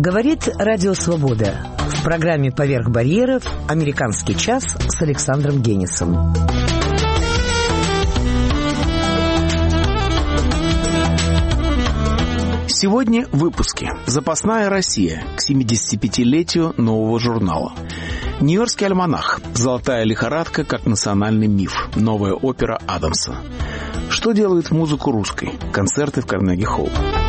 Говорит Радио Свобода. В программе «Поверх барьеров» «Американский час» с Александром Генисом. Сегодня в выпуске. Запасная Россия к 75-летию нового журнала. Нью-Йоркский альманах. Золотая лихорадка как национальный миф. Новая опера Адамса. Что делает музыку русской? Концерты в Карнеги-холл.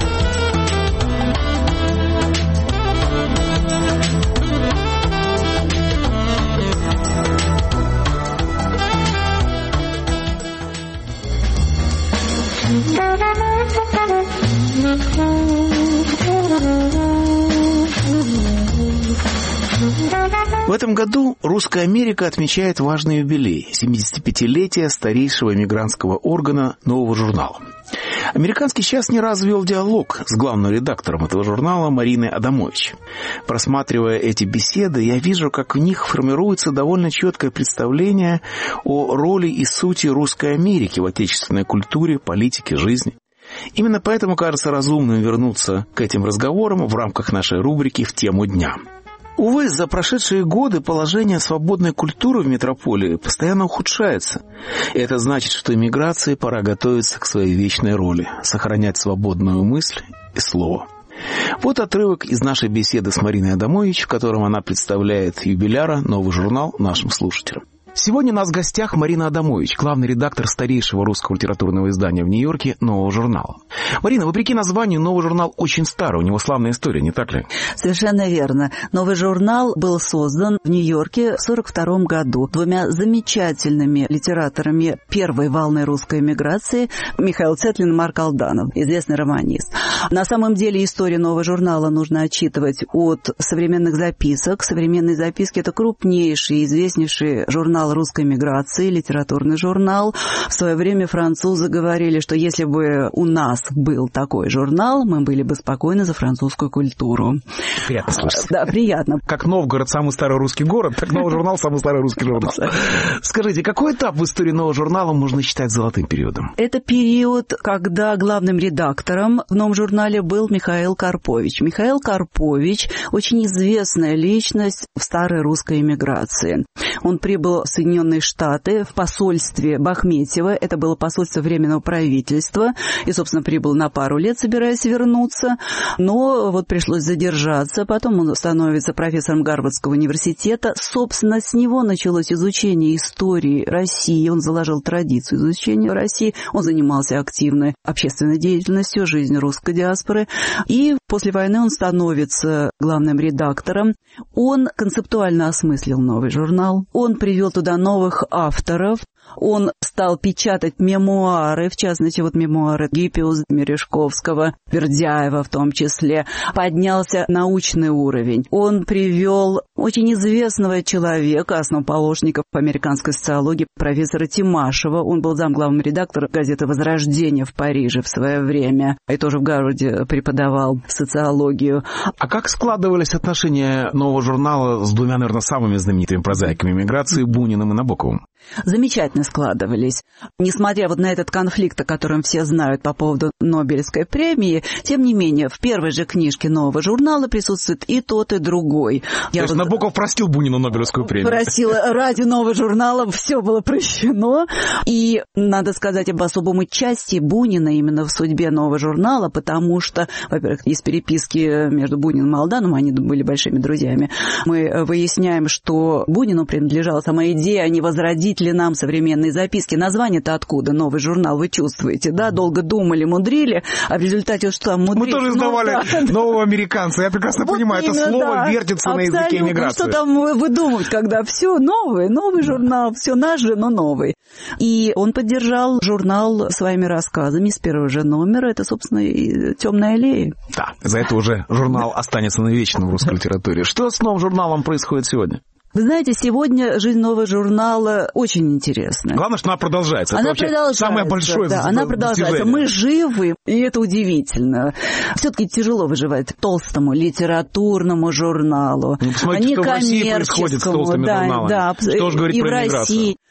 В этом году Русская Америка отмечает важный юбилей – 75-летие старейшего эмигрантского органа нового журнала. «Американский час» не раз вел диалог с главным редактором этого журнала Мариной Адамович. Просматривая эти беседы, я вижу, как в них формируется довольно четкое представление о роли и сути Русской Америки в отечественной культуре, политике, жизни. Именно поэтому кажется разумным вернуться к этим разговорам в рамках нашей рубрики «В тему дня». Увы, за прошедшие годы положение свободной культуры в метрополии постоянно ухудшается. И это значит, что эмиграции пора готовиться к своей вечной роли – сохранять свободную мысль и слово. Вот отрывок из нашей беседы с Мариной Адамович, в котором она представляет юбиляра «Новый журнал» нашим слушателям. Сегодня у нас в гостях Марина Адамович, главный редактор старейшего русского литературного издания в Нью-Йорке «Нового журнала». Марина, вопреки названию, «Новый журнал» очень старый, у него славная история, не так ли? Совершенно верно. «Новый журнал» был создан в Нью-Йорке в 1942 году двумя замечательными литераторами первой волны русской эмиграции Михаил Цетлин и Марк Алданов, известный романист. На самом деле историю «Нового журнала» нужно отчитывать от современных записок. Современные записки – это крупнейший, известнейший журнал русской эмиграции, литературный журнал. В свое время французы говорили, что если бы у нас был такой журнал, мы были бы спокойны за французскую культуру. Приятно слышать. Да, приятно. Как Новгород самый старый русский город, так «Новый журнал» самый старый русский журнал. Скажите, какой этап в истории «Нового журнала» можно считать золотым периодом? Это период, когда главным редактором в «Новом журнале» был Михаил Карпович. Михаил Карпович – очень известная личность в старой русской эмиграции. Он прибыл в Соединенные Штаты в посольстве Бахметьева. Это было посольство Временного правительства. И, собственно, прибыл на пару лет, собираясь вернуться. Но вот пришлось задержаться. Потом он становится профессором Гарвардского университета. Собственно, с него началось изучение истории России. Он заложил традицию изучения России. Он занимался активной общественной деятельностью, жизнью русской диаспоры. И после войны он становится главным редактором. Он концептуально осмыслил «Новый журнал». Он привел туда новых авторов. Он стал печатать мемуары, в частности, вот мемуары Гиппиуса, Мережковского, Бердяева в том числе. Поднялся научный уровень. Он привел очень известного человека, основоположника по американской социологии, профессора Тимашева. Он был замглавным редактором газеты «Возрождение» в Париже в свое время. И тоже в Гарварде преподавал социологию. А как складывались отношения «Нового журнала» с двумя, наверное, самыми знаменитыми прозаиками эмиграции Буниным и Набоковым? Замечательно складывались. Несмотря вот на этот конфликт, о котором все знают по поводу Нобелевской премии, тем не менее, в первой же книжке «Нового журнала» присутствует и тот, и другой. То есть Набоков простил Бунину Нобелевскую премию? Просил ради «Нового журнала», все было прощено. И надо сказать об особом участии Бунина именно в судьбе «Нового журнала», потому что, во-первых, из переписки между Буниным и Алданом, они были большими друзьями, мы выясняем, что Бунину принадлежала сама идея, они возродить ли нам современные записки. Название-то откуда? «Новый журнал», вы чувствуете, да? Долго думали, мудрили, а в результате что там мудрили? Мы тоже издавали «Нового американца», я прекрасно понимаю, это слово вертится на языке эмиграции. Что там выдумывать, когда все новый журнал, все наш же, но новый. И он поддержал журнал своими рассказами с первого же номера, это, собственно, и «Темная аллея». Да, за это уже журнал останется навечно в русской литературе. Что с новым журналом происходит сегодня? Вы знаете, сегодня жизнь «Нового журнала» очень интересна. Главное, что она продолжается. Она продолжается. Самое большое да, она продолжается. Мы живы, и это удивительно. Все-таки тяжело выживать толстому литературному журналу. Ну, посмотрите, что в России происходит с толстыми журналами. Да, что же говорить и про в России.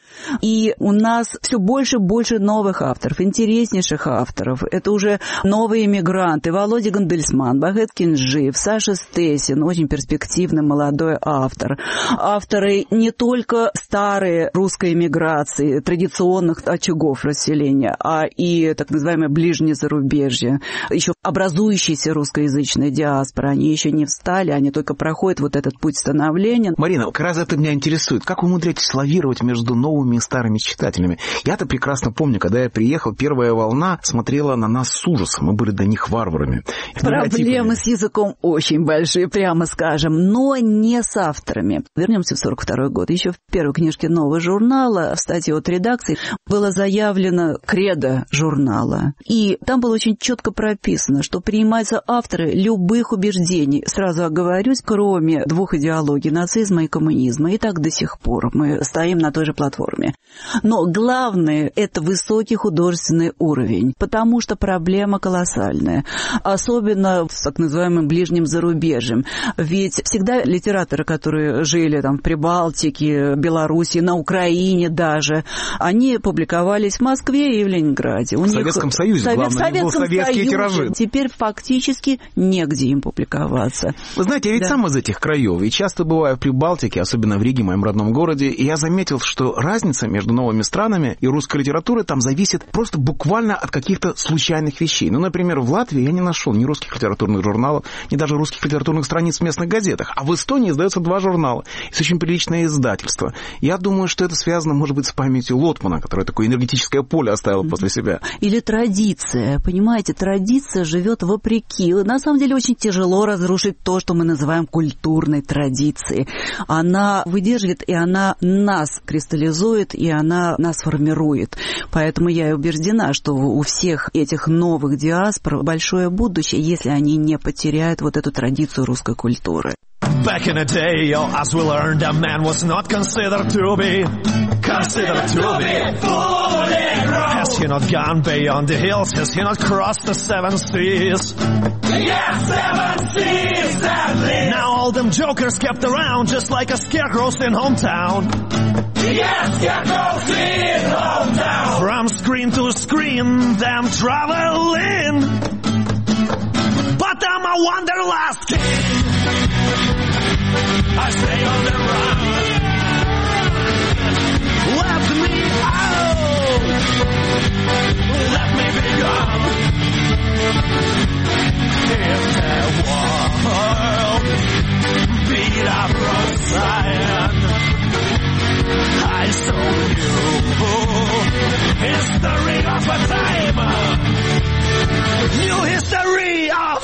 И у нас все больше и больше новых авторов, интереснейших авторов. Это уже новые эмигранты. Володя Гандельсман, Бахет Кинжиев, Саша Стесин, очень перспективный молодой автор. Авторы не только старые русской эмиграции, традиционных очагов расселения, а и так называемое ближнее зарубежье. Еще образующиеся русскоязычные диаспоры, они еще не встали, они только проходят вот этот путь становления. Марина, как раз это меня интересует. Как вы умудряетесь лавировать между новыми и старыми читателями? Я-то прекрасно помню, когда я приехал, первая волна смотрела на нас с ужасом. Мы были для них варварами. Проблемы с языком очень большие, прямо скажем, но не с авторами. Вернемся в 1942 год. Еще в первой книжке нового журнала, в статье от редакции, было заявлено кредо журнала. И там было очень четко прописано, что принимаются авторы любых убеждений. Сразу оговорюсь, кроме двух идеологий, нацизма и коммунизма. И так до сих пор мы стоим на той же платформе. Но главное – это высокий художественный уровень, потому что проблема колоссальная, особенно с так называемым ближним зарубежьем. Ведь всегда литераторы, которые жили там в Прибалтике, Белоруссии, на Украине даже, они публиковались в Москве и в Ленинграде. В Советском Союзе, главное, был советские тиражи. Теперь фактически негде им публиковаться. Вы знаете, я ведь сам из этих краев, и часто бываю в Прибалтике, особенно в Риге, моем родном городе, и я заметил, что разница между новыми странами и русской литературой там зависит просто буквально от каких-то случайных вещей. Ну, например, в Латвии я не нашел ни русских литературных журналов, ни даже русских литературных страниц в местных газетах. А в Эстонии издается 2 журнала. Это очень приличное издательство. Я думаю, что это связано, может быть, с памятью Лотмана, который такое энергетическое поле оставил после себя. Или традиция. Понимаете, традиция живет вопреки. На самом деле очень тяжело разрушить то, что мы называем культурной традицией. Она выдерживает, и она нас кристаллизует, и она нас формирует. Поэтому я и убеждена, что у всех этих новых диаспор большое будущее, если они не потеряют вот эту традицию русской культуры. Back in the day, as we learned, a man was not considered to be fully grown. Has he not gone beyond the hills? Has he not crossed the 7 seas? Yes, 7 seas at least. Now all them jokers kept around just like a scarecrows in hometown. Yes, scarecrows in hometown. From screen to screen, them traveling. But I'm a wanderlust king. I stay on the run. Let me out. Let me be gone. If the world beat up Zion, I saw you. History of a time. New history of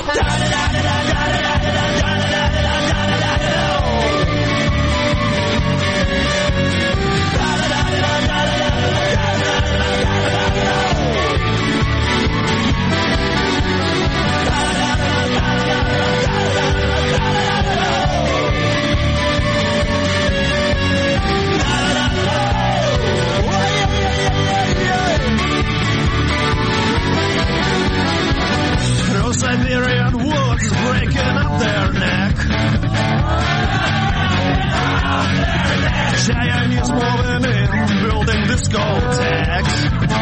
Siberian woods breaking up their neck. Chinese moving in, building discotheques.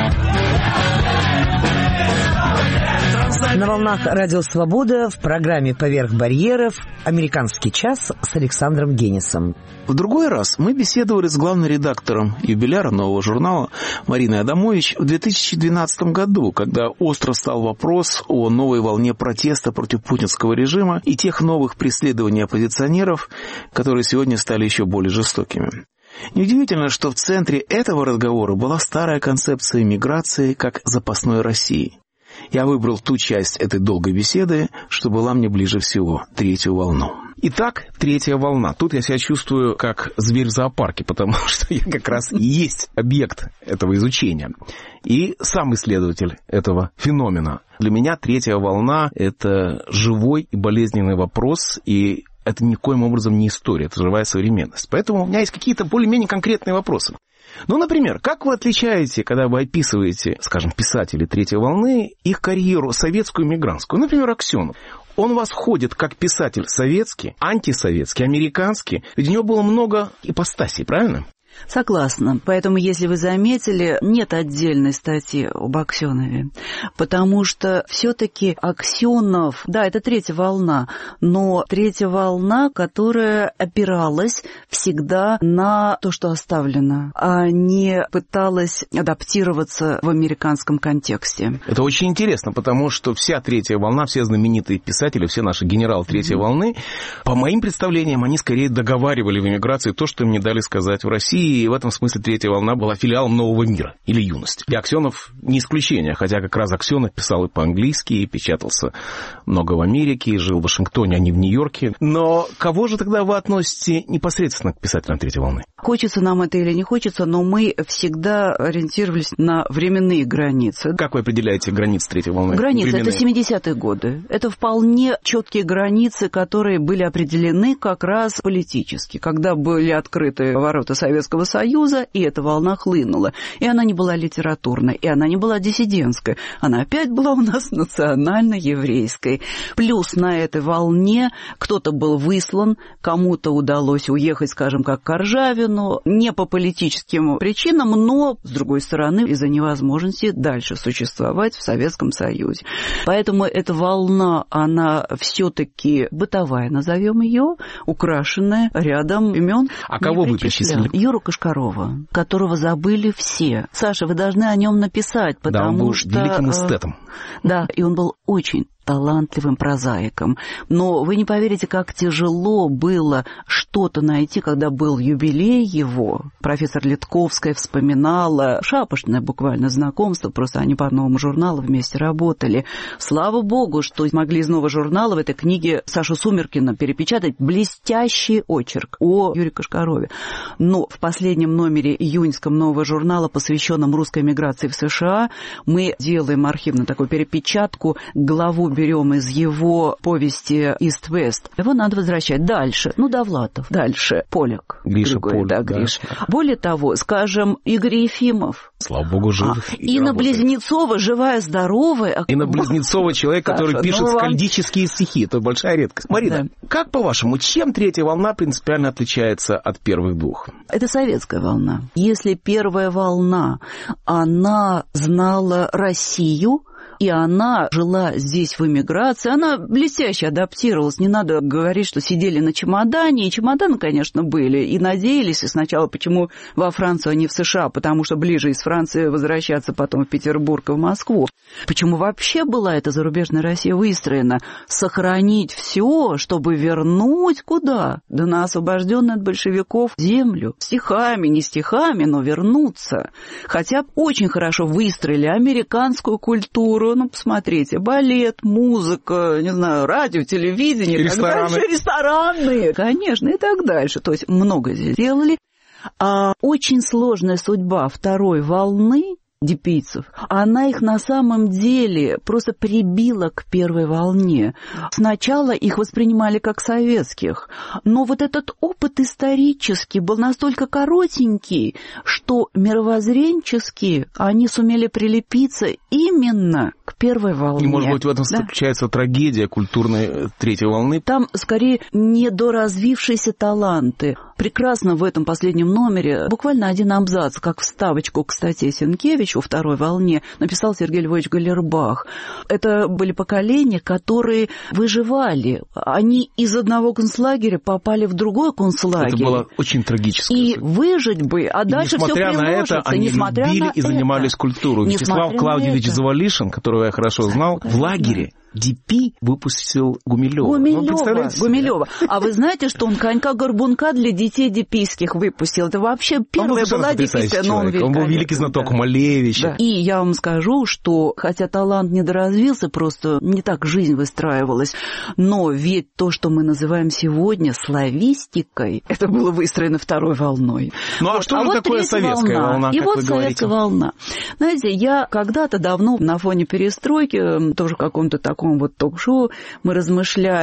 На волнах Радио Свобода в программе «Поверх барьеров» «Американский час» с Александром Генисом. В другой раз мы беседовали с главным редактором юбиляра нового журнала Мариной Адамович в 2012 году, когда остро стал вопрос о новой волне протеста против путинского режима и тех новых преследований оппозиционеров, которые сегодня стали еще более жестокими. Неудивительно, что в центре этого разговора была старая концепция миграции как запасной России. Я выбрал ту часть этой долгой беседы, что была мне ближе всего, 3-ю волну. Итак, 3-я волна. Тут я себя чувствую как зверь в зоопарке, потому что я как раз и есть объект этого изучения. И сам исследователь этого феномена. Для меня 3-я волна – это живой и болезненный вопрос, и это никоим образом не история, это живая современность. Поэтому у меня есть какие-то более-менее конкретные вопросы. Ну, например, как вы отличаете, когда вы описываете, скажем, писателей 3-й волны, их карьеру советскую и мигрантскую? Например, Аксенов. Он восходит как писатель советский, антисоветский, американский. Ведь у него было много ипостасей, правильно? Согласна. Поэтому, если вы заметили, нет отдельной статьи об Аксенове. Потому что все-таки Аксенов, да, это третья волна, но третья волна, которая опиралась всегда на то, что оставлено, а не пыталась адаптироваться в американском контексте. Это очень интересно, потому что вся третья волна, все знаменитые писатели, все наши генералы третьей волны, по моим представлениям, они скорее договаривали в эмиграции то, что им не дали сказать в России, и в этом смысле третья волна была филиалом нового мира или юности. И Аксенов не исключение, хотя как раз Аксенов писал и по-английски, и печатался много в Америке, и жил в Вашингтоне, а не в Нью-Йорке. Но кого же тогда вы относите непосредственно к писателям третьей волны? Хочется нам это или не хочется, но мы всегда ориентировались на временные границы. Как вы определяете границы третьей волны? Границы — это 70-е годы. Это вполне четкие границы, которые были определены как раз политически, когда были открыты ворота Советского Союза, и эта волна хлынула. И она не была литературной, и она не была диссидентской. Она опять была у нас национально-еврейской. Плюс на этой волне кто-то был выслан, кому-то удалось уехать, скажем, как Коржавину, не по политическим причинам, но, с другой стороны, из-за невозможности дальше существовать в Советском Союзе. Поэтому эта волна, она все-таки бытовая, назовем ее, украшенная рядом имен. А кого вы причислили? Юру Кошкарова, которого забыли все. Саша, вы должны о нем написать, потому да, он был что... великим эстетом. Да, и он был очень талантливым прозаиком. Но вы не поверите, как тяжело было что-то найти, когда был юбилей его. Профессор Литковская вспоминала, шапошное буквально знакомство, просто они по новому журналу вместе работали. Слава богу, что могли из нового журнала в этой книге Сашу Сумеркина перепечатать блестящий очерк о Юрии Кошкарове. Но в последнем номере июньском нового журнала, посвященном русской эмиграции в США, мы делаем архивную такую перепечатку, главу берем из его повести «Ист-Вест». Его надо возвращать дальше. Ну, Довлатов. Дальше. Поляк. Гриша Григорий, Поляк. Да, Гриша. Да. Более того, скажем, Игорь Ефимов. Слава богу, жив. Инна Близнецова, живая, здоровая. Инна Близнецова, человек, который пишет скальдические стихи. Это большая редкость. Марина, как по-вашему, чем третья волна принципиально отличается от первых двух? Это советская волна. Если первая волна, она знала Россию, и она жила здесь в эмиграции, она блестяще адаптировалась. Не надо говорить, что сидели на чемодане, и чемоданы, конечно, были, и надеялись, и сначала, почему во Францию, а не в США, потому что ближе из Франции возвращаться потом в Петербург и в Москву. Почему вообще была эта зарубежная Россия выстроена? Сохранить все, чтобы вернуть куда? Да на освобожденную от большевиков землю. Стихами, не стихами, но вернуться. Хотя очень хорошо выстроили американскую культуру. Ну, посмотрите, балет, музыка, не знаю, радио, телевидение. Рестораны. Рестораны, конечно, и так дальше. То есть много здесь сделали. А очень сложная судьба второй волны депийцев, она их на самом деле просто прибила к первой волне. Сначала их воспринимали как советских, но вот этот опыт исторический был настолько коротенький, что мировоззренчески они сумели прилепиться именно к первой волне. И, может быть, в этом заключается трагедия культурной третьей волны? Там, скорее, недоразвившиеся таланты. Прекрасно в этом последнем номере, буквально один абзац, как вставочку к статье Сенкевича о второй волне, написал Сергей Львович Галербах. Это были поколения, которые выживали. Они из одного концлагеря попали в другой концлагерь. Это было очень трагически. И выжить бы, а дальше все приложится. Несмотря на это, они любили и занимались культурой. Вячеслав Клавдевич Завалишин, которого я хорошо знал, в лагере Депи выпустил Гумилёва. Гумилёва. А вы знаете, что он «Конька-горбунка» для детей депийских выпустил? Это вообще первая была депийская, но он был великий знаток Малевича. Да. И я вам скажу, что хотя талант недоразвился, просто не так жизнь выстраивалась, но ведь то, что мы называем сегодня славистикой, это было выстроено второй волной. Ну а что же такое советская волна, и как вот вы говорите? Советская волна. Знаете, я когда-то давно на фоне перестройки, тоже в каком-то таком вот ток-шоу, мы размышляли,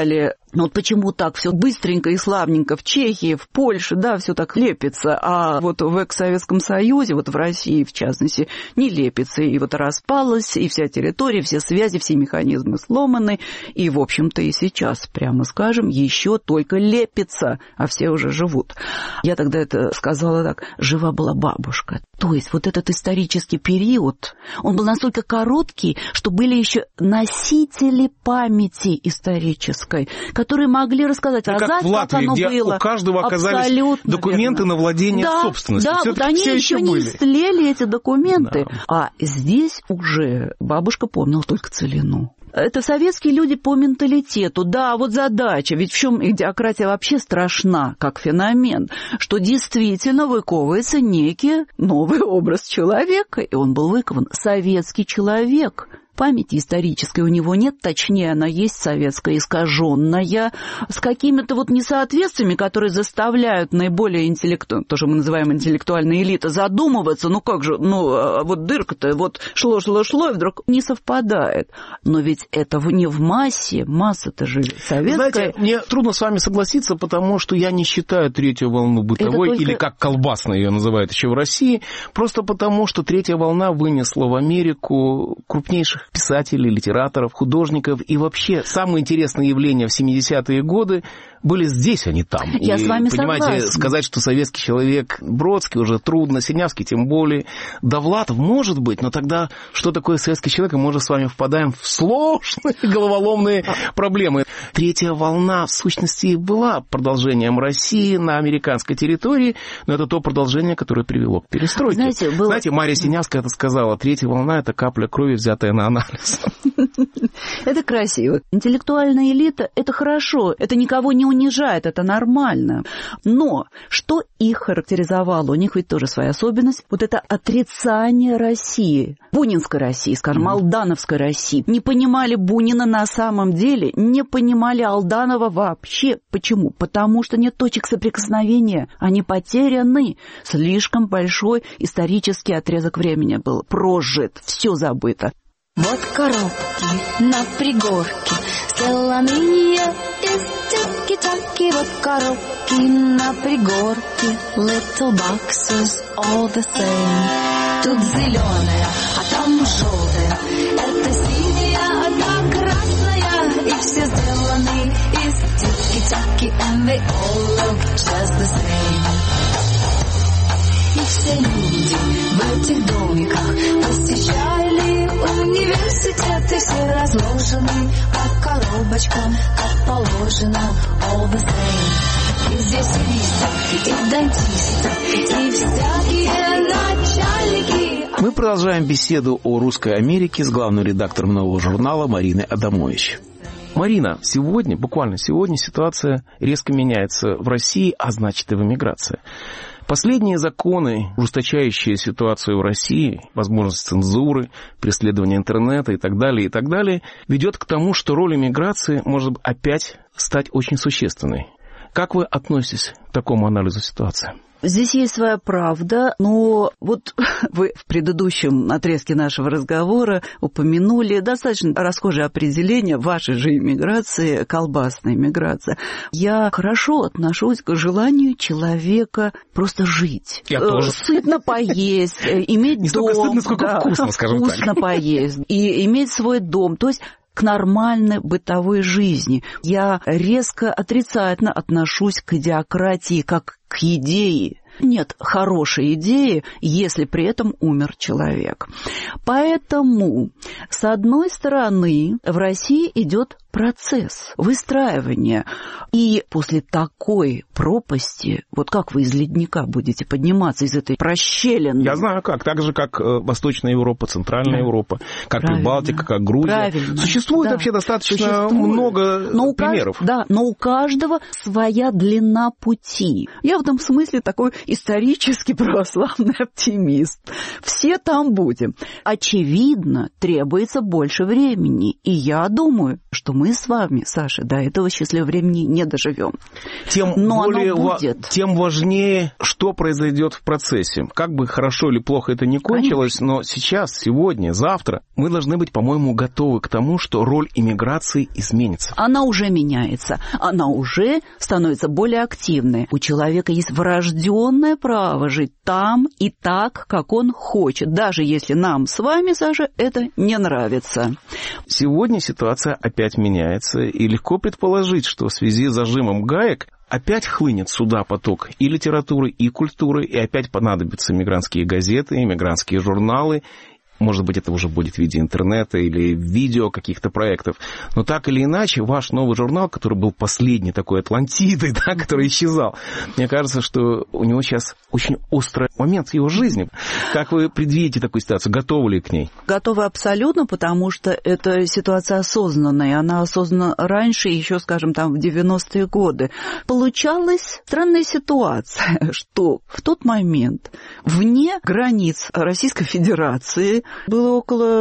Вот почему так все быстренько и славненько в Чехии, в Польше, да, все так лепится, а вот в экс-Советском Союзе, вот в России, в частности, не лепится. И вот распалась, и вся территория, все связи, все механизмы сломаны. И, в общем-то, и сейчас, прямо скажем, еще только лепится, а все уже живут. Я тогда это сказала так: жива была бабушка. То есть вот этот исторический период, он был настолько короткий, что были еще носители памяти исторической, которые могли рассказать, как в Латвии, как оно где было. У каждого оказались Абсолютно документы верно. на владение собственностью. Да, вот они еще не истлели, эти документы. Да. А здесь уже бабушка помнила только целину. Это советские люди по менталитету. Да, вот задача. Ведь в чем идиократия вообще страшна, как феномен, что действительно выковывается некий новый образ человека, и он был выкован. Советский человек. Памяти исторической у него нет, точнее, она есть советская, искаженная, с какими-то вот несоответствиями, которые заставляют наиболее интеллектуальную, то, что мы называем интеллектуальной элитой, задумываться, ну как же, ну вот дырка-то, вот шло, и вдруг не совпадает. Но ведь это не в массе, масса-то же советская. Знаете, мне трудно с вами согласиться, потому что я не считаю третью волну бытовой, или как колбасно ее называют еще в России, просто потому что третья волна вынесла в Америку крупнейших писателей, литераторов, художников. И вообще самые интересные явления в 70-е годы были здесь, а не там. Я с вами понимаете, согласна. Сказать, что советский человек Бродский уже трудно, Синявский тем более. Довлатов, может быть, но тогда что такое советский человек? И мы же с вами впадаем в сложные головоломные проблемы. Третья волна, в сущности, была продолжением России на американской территории, но это то продолжение, которое привело к перестройке. Знаете, Мария Синявская это сказала: третья волна — это капля крови, взятая на анализ. Это красиво. Интеллектуальная элита — это хорошо, это никого не унижает, это нормально. Но что их характеризовало? У них ведь тоже своя особенность. Вот это отрицание России. Бунинской России, скажем, Алдановской России. Не понимали Бунина на самом деле, не понимали Алданова вообще. Почему? Потому что нет точек соприкосновения. Они потеряны. Слишком большой исторический отрезок времени был прожит. Все забыто. Вот коробки на пригорке, солоные из тики-таки. Вот коробки на пригорке, little boxes all the same. Тут зеленая, а там желтая, это синяя, а та красная. И все сделаны из тики-таки, and they all look just the same. И все люди в этих домиках посещали университеты, все разложены по коробочкам, как положено, all the same. И здесь юристы, и дантисты, и всякие начальники. Мы продолжаем беседу о русской Америке с главным редактором «Нового журнала» Мариной Адамович. Марина, сегодня, буквально сегодня, ситуация резко меняется в России, а значит и в эмиграции. Последние законы, ужесточающие ситуацию в России, возможность цензуры, преследование интернета и так далее, ведет к тому, что роль эмиграции может опять стать очень существенной. Как вы относитесь к такому анализу ситуации? Здесь есть своя правда, но вот вы в предыдущем отрезке нашего разговора упомянули достаточно расхожее определение вашей же иммиграции, колбасная иммиграция. Я хорошо отношусь к желанию человека просто жить. Я тоже. Сытно поесть, иметь дом. Не столько сытно, сколько вкусно, скажем так. Вкусно поесть и иметь свой дом. То есть к нормальной бытовой жизни. Я резко отрицательно отношусь к идиократии как к идее. Нет хорошей идеи, если при этом умер человек. Поэтому, с одной стороны, в России идет процесс выстраивания. И после такой пропасти, вот как вы из ледника будете подниматься из этой прощелины? Я знаю как. Так же, как Восточная Европа, Центральная Европа, как Прибалтика, как Грузия. Правильно. Существует вообще достаточно много примеров. Да, но у каждого своя длина пути. Я в этом смысле такой исторически православный оптимист. Все там будем. Очевидно, требуется больше времени. И я думаю, что мы мы с вами, Саша, до этого счастливого времени не доживем. Тем важнее, что произойдет в процессе. Как бы хорошо или плохо это ни кончилось, но сейчас, сегодня, завтра мы должны быть, по-моему, готовы к тому, что роль иммиграции изменится. Она уже меняется, она уже становится более активной. У человека есть врожденное право жить там и так, как он хочет, даже если нам с вами, Саша, это не нравится. Сегодня ситуация опять меняется, и легко предположить, что в связи с зажимом гаек опять хлынет сюда поток и литературы, и культуры, и опять понадобятся мигрантские газеты, мигрантские журналы. Может быть, это уже будет в виде интернета или видео каких-то проектов. Но так или иначе, ваш новый журнал, который был последней такой Атлантидой, да, который исчезал, мне кажется, что у него сейчас очень острый момент в его жизни. Как вы предвидите такую ситуацию? Готовы ли к ней? Готовы абсолютно, потому что эта ситуация осознанная. Она осознана раньше, еще, скажем, там, в 90-е годы. Получалась странная ситуация, что в тот момент вне границ Российской Федерации было около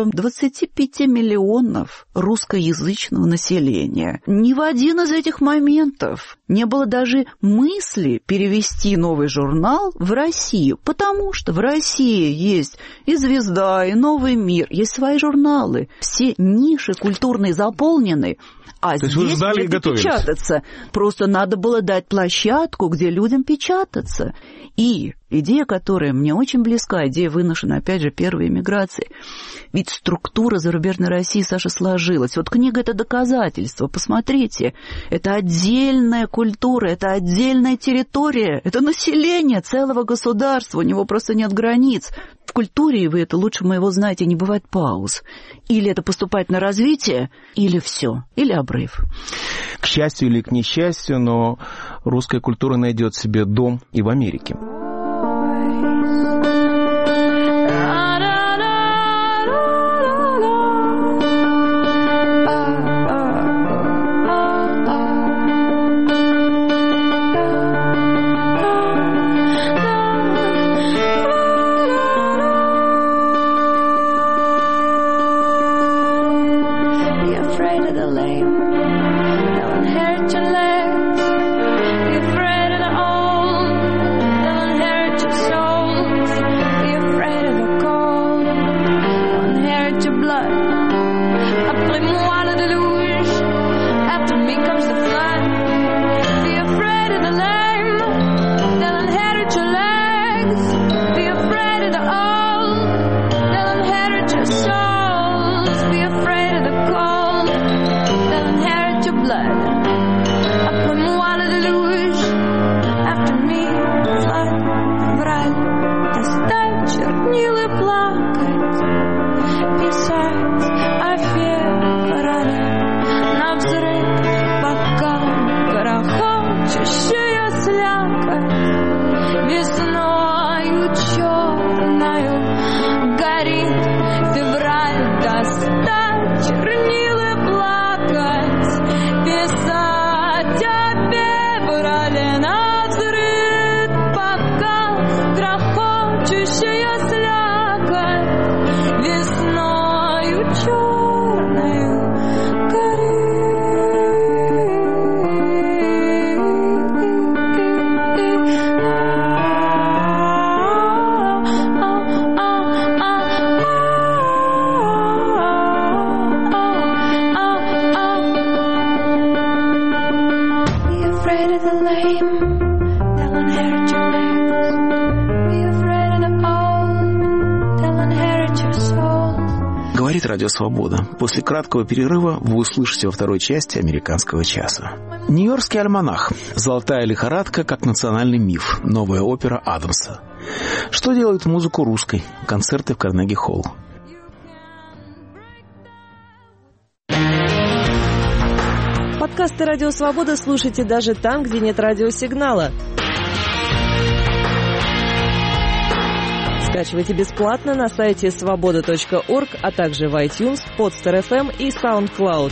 25 миллионов русскоязычного населения. Ни в один из этих моментов не было даже мысли перевести новый журнал в Россию, потому что в России есть и «Звезда», и «Новый мир», есть свои журналы. Все ниши культурные заполнены, а здесь где-то печататься. Просто надо было дать площадку, где людям печататься. И идея, которая мне очень близка, идея выношена, опять же, первой эмиграции. Ведь структура зарубежной России, Саша, сложилась. Вот книга – это доказательство. Посмотрите, это отдельная культура, это отдельная территория, это население целого государства, у него просто нет границ. В культуре, и вы это лучше моего знаете, не бывает пауз. Или это поступать на развитие, или все, или обрыв. К счастью или к несчастью, но русская культура найдет себе дом и в Америке. Радио «Свобода». После краткого перерыва вы услышите во второй части «Американского часа». Нью-Йоркский альманах. «Золотая лихорадка» как национальный миф. Новая опера Адамса. Что делает музыку русской? Концерты в Карнеги-холл. Подкасты «Радио Свобода» слушайте даже там, где нет радиосигнала. Скачивайте бесплатно на сайте svoboda.org, а также в iTunes, Podster FM и SoundCloud.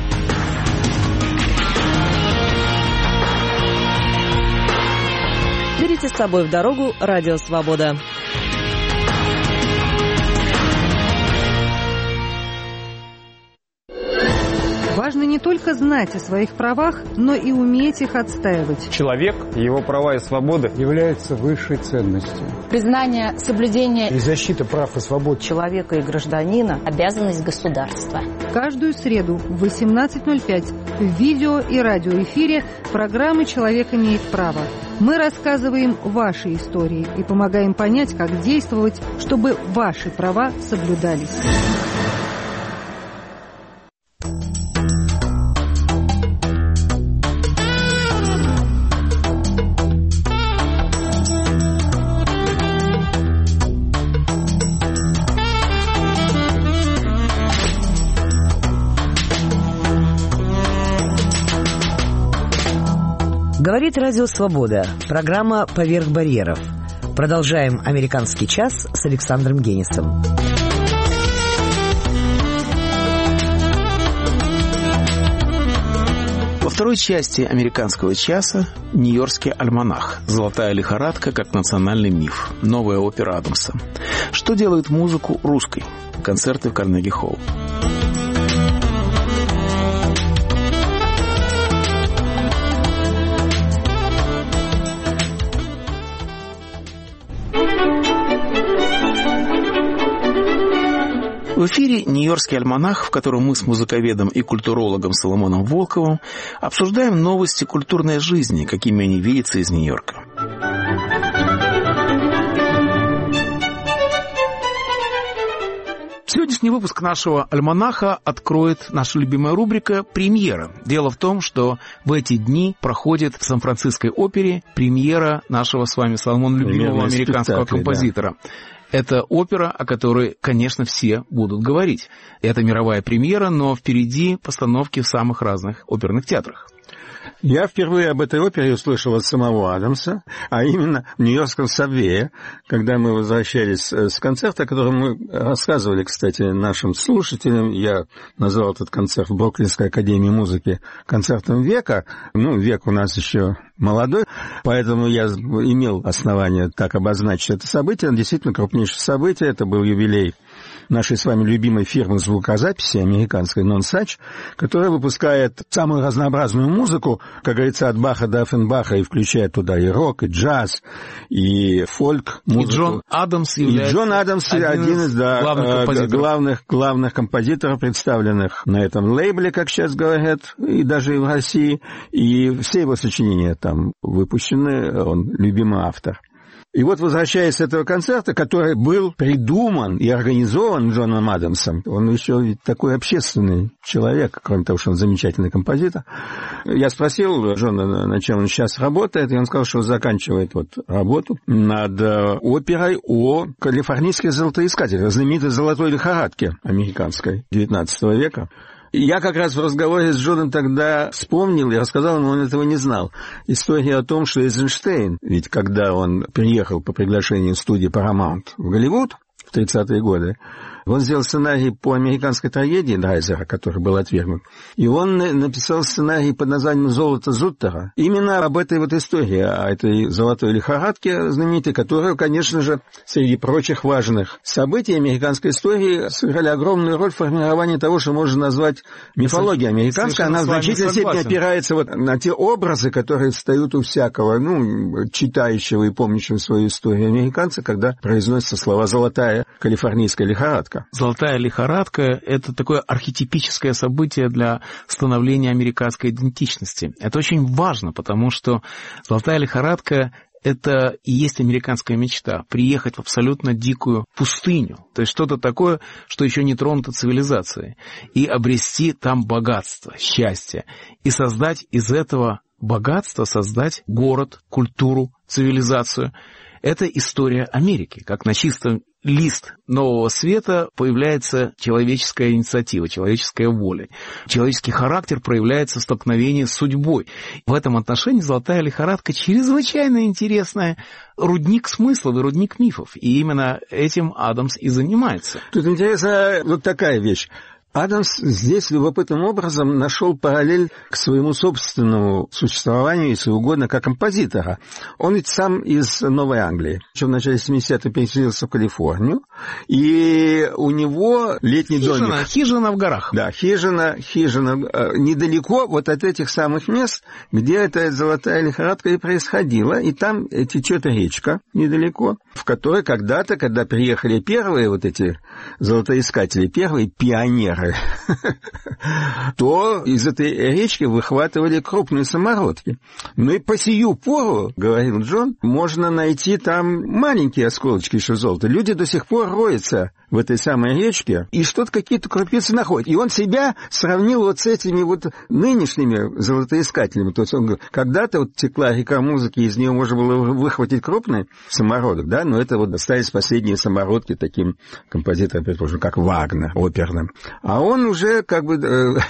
Берите с собой в дорогу «Радио Свобода». Важно не только знать о своих правах, но и уметь их отстаивать. Человек, его права и свободы являются высшей ценностью. Признание, соблюдение и защита прав и свобод человека и гражданина – обязанность государства. Каждую среду в 18:05 в видео и радиоэфире программы «Человек имеет право». Мы рассказываем ваши истории и помогаем понять, как действовать, чтобы ваши права соблюдались. Говорит Радио Свобода. Программа «Поверх барьеров». Продолжаем «Американский час» с Александром Генисом. Во второй части «Американского часа» Нью-Йоркский альманах, «Золотая лихорадка» как национальный миф, новая опера Адамса. Что делает музыку русской? Концерты в Карнеги-холл. В эфире «Нью-Йоркский альманах», в котором мы с музыковедом и культурологом Соломоном Волковым обсуждаем новости культурной жизни, какими они видятся из Нью-Йорка. Сегодняшний выпуск нашего альманаха откроет наша любимая рубрика «Премьера». Дело в том, что в эти дни проходит в Сан-Франциской опере премьера нашего с вами, Соломон, любимого американского композитора. Да. Это опера, о которой, конечно, все будут говорить. Это мировая премьера, но впереди постановки в самых разных оперных театрах. Я впервые об этой опере услышал от самого Адамса, а именно в Нью-Йоркском Сабвее, когда мы возвращались с концерта, о котором мы рассказывали, кстати, нашим слушателям. Я назвал этот концерт в Бруклинской академии музыки концертом века. Век у нас еще молодой, поэтому я имел основание так обозначить это событие. Действительно крупнейшее событие. Это был юбилей нашей с вами любимой фирмы звукозаписи американской Nonsuch, которая выпускает самую разнообразную музыку, как говорится, от Баха до Оффенбаха, и включает туда и рок, и джаз, и фольк-музыку. И Джон Адамс является один из главных композиторов, представленных на этом лейбле, как сейчас говорят, и даже в России. И все его сочинения там выпущены, он любимый автор. И вот, возвращаясь с этого концерта, который был придуман и организован Джоном Адамсом, он еще ведь такой общественный человек, кроме того, что он замечательный композитор. Я спросил Джона, над чем он сейчас работает, и он сказал, что заканчивает работу над оперой о калифорнийских золотоискателях, знаменитой «Золотой лихорадке» американской XIX века. Я как раз в разговоре с Джоном тогда вспомнил и рассказал ему, он этого не знал, историю о том, что Эйзенштейн, ведь когда он приехал по приглашению студии Paramount в Голливуд в 30-е годы, он сделал сценарий по американской трагедии Драйзера, который был отвергнут, и он написал сценарий под названием «Золото Зуттера». Именно об этой истории, о этой золотой лихорадке знаменитой, которая, конечно же, среди прочих важных событий американской истории сыграли огромную роль в формировании того, что можно назвать мифологией американской. Она в значительной степени опирается на те образы, которые встают у всякого, читающего и помнящего свою историю американца, когда произносятся слова «золотая калифорнийская лихорадка». Золотая лихорадка – это такое архетипическое событие для становления американской идентичности. Это очень важно, потому что золотая лихорадка – это и есть американская мечта – приехать в абсолютно дикую пустыню, то есть что-то такое, что еще не тронуто цивилизацией, и обрести там богатство, счастье, и создать из этого богатства, создать город, культуру, цивилизацию. Это история Америки, как на чистом лист нового света появляется человеческая инициатива, человеческая воля. Человеческий характер проявляется в столкновении с судьбой. В этом отношении «Золотая лихорадка» чрезвычайно интересная рудник смыслов и рудник мифов. И именно этим Адамс и занимается. Тут интересна такая вещь. Адамс здесь любопытным образом нашел параллель к своему собственному существованию, если угодно, как композитора. Он ведь сам из Новой Англии. В начале 70-х переселился в Калифорнию, и у него летний домик. Хижина в горах. Да, хижина недалеко вот от этих самых мест, где эта золотая лихорадка и происходила, и там течет речка недалеко, в которой когда-то, когда приехали первые вот эти золотоискатели, первые пионеры, то из этой речки выхватывали крупные самородки. Ну и по сию пору, говорил Джон, можно найти там маленькие осколочки еще золота. Люди до сих пор роются в этой самой речке и что-то, какие-то крупицы находят. И он себя сравнил вот с этими вот нынешними золотоискателями. То есть он говорит, когда-то вот текла река музыки, из нее можно было выхватить крупный самородок, да, но это вот достались последние самородки таким композиторам, предположим, как Вагнер, оперным. А он уже как бы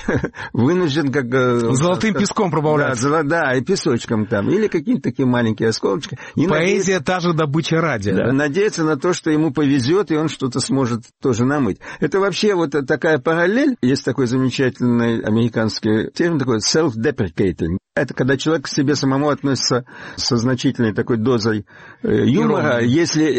вынужден как... Золотым песком пробавляться. Да, и песочком там, или какие-то такие маленькие осколочки. И поэзия та же добыча радия. Да, надеяться на то, что ему повезет, и он что-то сможет тоже намыть. Это вообще вот такая параллель. Есть такой замечательный американский термин, такой self-deprecating. Это когда человек к себе самому относится со значительной такой дозой юмора, если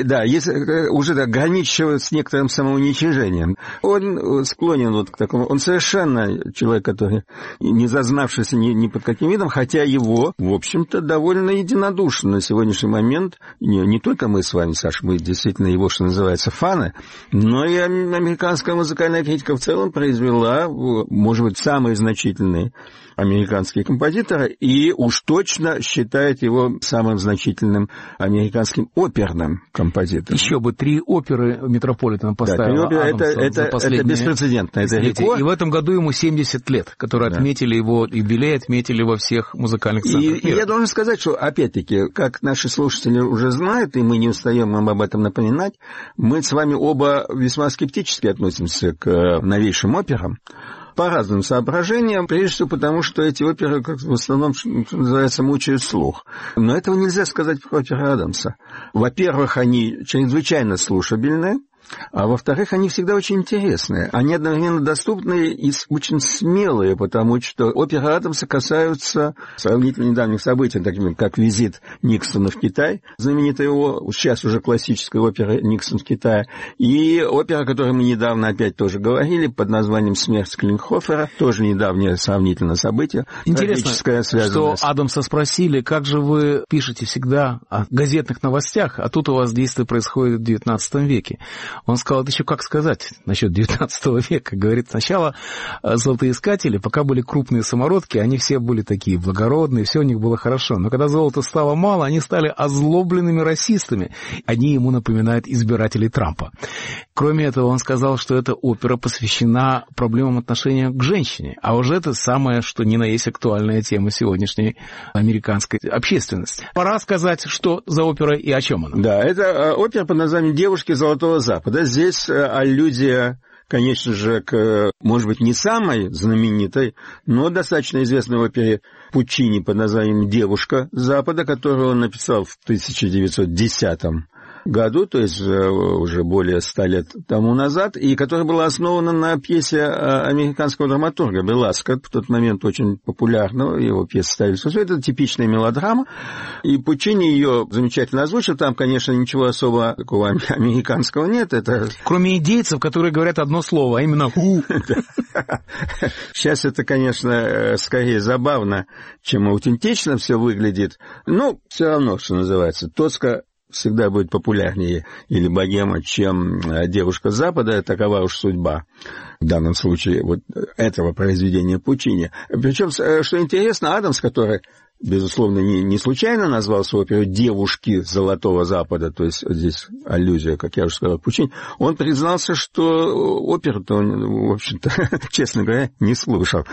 уже граничивает с некоторым самоуничижением. Он склонен вот к такому. Он совершенно человек, который не зазнавшийся ни под каким видом, хотя его, в общем-то, довольно единодушно на сегодняшний момент. Не только мы с вами, Саша, мы действительно его, что называется, фаны, но и американская музыкальная критика в целом произвела, может быть, самые значительные американские композиторы, и уж точно считает его самым значительным американским оперным композитором. Еще бы 3 оперы Метрополитена поставила Адамса за последние... Это беспрецедентно, это рекорд. И в этом году ему 70 лет, которые отметили его юбилей, отметили во всех музыкальных центрах мира. И я должен сказать, что, опять-таки, как наши слушатели уже знают, и мы не устаем им об этом напоминать, мы с вами оба весьма скептически относимся к новейшим операм. По разным соображениям, прежде всего потому, что эти оперы, как в основном, что называется, мучают слух. Но этого нельзя сказать про оперы Адамса. Во-первых, они чрезвычайно слушабельные, а во-вторых, они всегда очень интересные. Они одновременно доступные и очень смелые, потому что оперы Адамса касаются сравнительно недавних событий, такими как визит Никсона в Китай, знаменитая его, сейчас уже классическая опера «Никсон в Китае», и опера, о которой мы недавно опять тоже говорили, под названием «Смерть Клинхофера», тоже недавнее сравнительное событие. Интересно, что Адамса спросили, как же вы пишете всегда о газетных новостях, а тут у вас действие происходит в XIX веке. Он сказал, это еще как сказать насчет 19 века. Говорит, сначала золотоискатели, пока были крупные самородки, они все были такие благородные, все у них было хорошо. Но когда золота стало мало, они стали озлобленными расистами. Они ему напоминают избирателей Трампа. Кроме этого, он сказал, что эта опера посвящена проблемам отношения к женщине. А уже это самое, что ни на есть актуальная тема сегодняшней американской общественности. Пора сказать, что за опера и о чем она. Да, это опера под названием «Девушки Золотого Запада». Здесь аллюзия, конечно же, к, может быть, не самой знаменитой, но достаточно известной опере Пуччини под названием «Девушка Запада», которую он написал в 1910 году, то есть уже более 100 лет тому назад, и которая была основана на пьесе американского драматурга Беласко, в тот момент очень популярного, его пьесы ставились. Это типичная мелодрама, и Пуччини ее замечательно озвучил. Там, конечно, ничего особо такого американского нет. Это... Кроме индейцев, которые говорят одно слово, а именно «ху». Сейчас это, конечно, скорее забавно, чем аутентично все выглядит, но все равно, что называется, Тоска всегда будет популярнее или богема, чем «Девушка с Запада», такова уж судьба в данном случае вот этого произведения Пуччини. Причем, что интересно, Адамс, который, безусловно, не случайно назвал свою оперу «Девушки Золотого Запада», то есть здесь аллюзия, как я уже сказал, Пуччини, он признался, что оперу-то он, в общем-то, честно говоря, не слушал.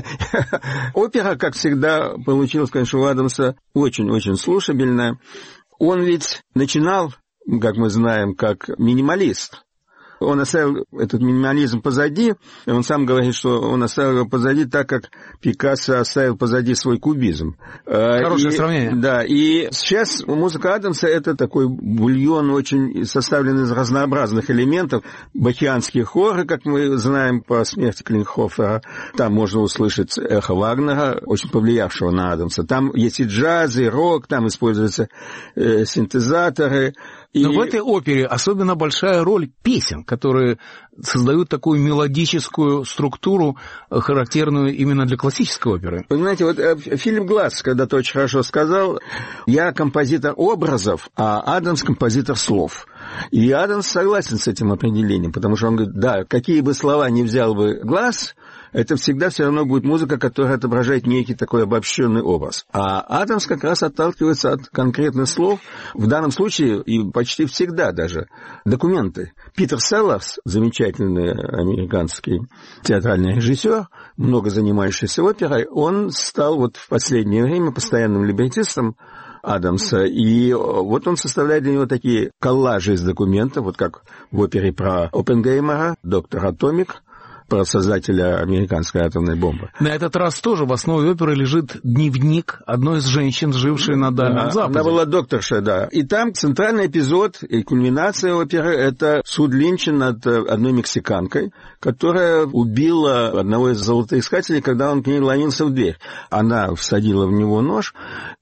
Опера, как всегда, получилась, конечно, у Адамса очень-очень слушабельная. Он ведь начинал, как мы знаем, как минималист. Он оставил этот минимализм позади, и он сам говорит, что он оставил его позади так, как Пикассо оставил позади свой кубизм. Хорошее сравнение. Да, и сейчас музыка Адамса — это такой бульон, очень составленный из разнообразных элементов. Бахианские хоры, как мы знаем по смерти Клинхофера, там можно услышать эхо Вагнера, очень повлиявшего на Адамса. Там есть и джаз, и рок, там используются синтезаторы. Но в этой опере особенно большая роль песен, которые создают такую мелодическую структуру, характерную именно для классической оперы. Вы знаете, вот Филипп Гласс когда-то очень хорошо сказал: «Я композитор образов, а Адамс композитор слов». И Адамс согласен с этим определением, потому что он говорит, да, какие бы слова ни взял бы Гласс, это всегда все равно будет музыка, которая отображает некий такой обобщенный образ. А Адамс как раз отталкивается от конкретных слов, в данном случае и почти всегда даже документы. Питер Селлерс, замечательный американский театральный режиссер, много занимающийся оперой, он стал вот в последнее время постоянным либретистом Адамса, и вот он составляет для него такие коллажи из документов, вот как в опере про Оппенгеймера, «Доктор Атомик», про создателя американской атомной бомбы. На этот раз тоже в основе оперы лежит дневник одной из женщин, жившей на Дальнем Западе. Она была докторша, да. И там центральный эпизод и кульминация оперы — это суд Линча над одной мексиканкой, которая убила одного из золотоискателей, когда он к ней ломился в дверь. Она всадила в него нож,